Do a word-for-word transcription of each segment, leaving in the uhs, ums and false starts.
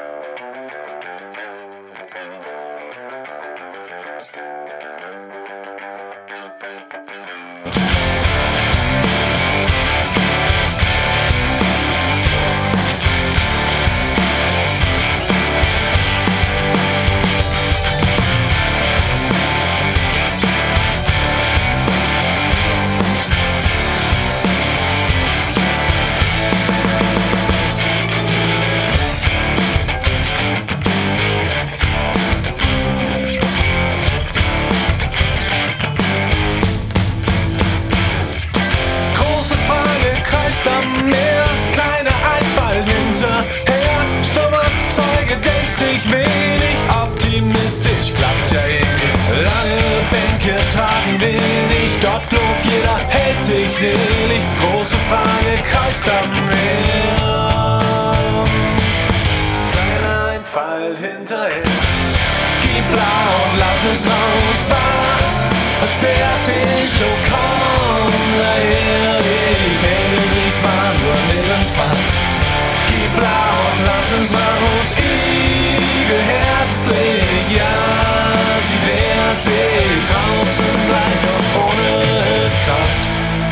Am Meer, kleiner Einfall hinterher. Stummer Zeuge denkt sich wenig, optimistisch klappt ja eh. Lange Bänke tragen wenig, dort lobt jeder, hält sich selig. Große Frage kreist am Meer. Kleiner Einfall hinterher. Gib blau und lass es raus, was verzehrt dich, oh komm, sei ehrlich, Hellsicht war nur Mittelfall. Gib blau und lass es raus, Igel herzlich, ja, sie wehrt sich draußen gleich und ohne Kraft.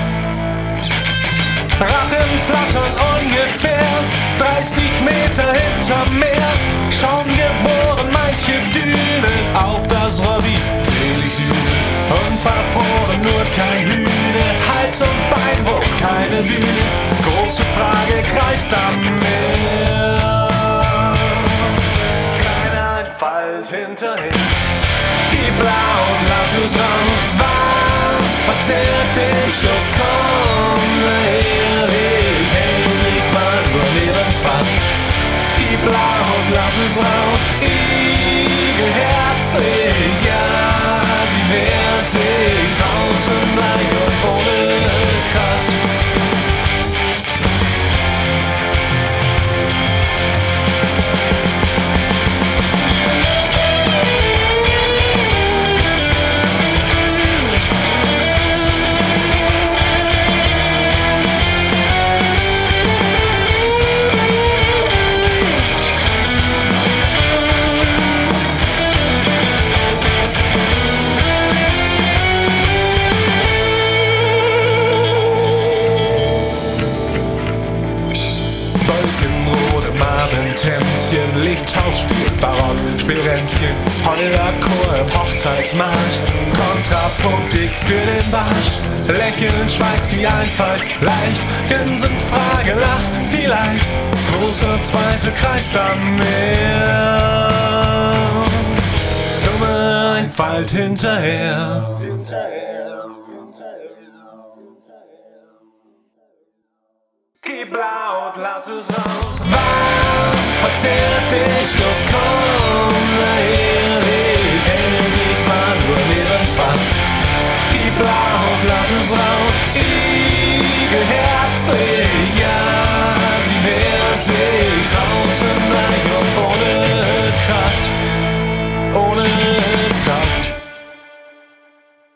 Rachen flattern ungefähr dreißig Meter hinterm Meer. Schaum geboren, manche Düne auf das Robbie, selig sühne. Unverfroren, nur kein Hühne, Hals- und Beinbruch, keine Bühne. Große Frage kreist am Meer. Kein Einfall hinterher. Gib blau und lass es raus, was verzehrt dich, oh komm, sei ehrlich, Hellsicht war nur Nebenfall. Gib blau und lass es raus, Igel herzlich, ja, sie wehrt sich draußen gleich und ohne Kraft. Tänzchen, Lichthaus spielt Barock, Spirenzchen, Hollerchor im Hochzeitsmarsch, kontrapunktig für den Barsch. Lächeln schweigt die Einfalt, leicht, Grinsen, Frage, Lach, vielleicht, großer Zweifel kreist am Meer. Dumme Einfalt hinterher. Gib blau und lass es raus, was verzehrt dich, oh komm, sei ehrlich, Hellsicht war nur Nebenfall. Gib blau und lass es raus, Igel herzlich, ja, sie wehrt sich raus.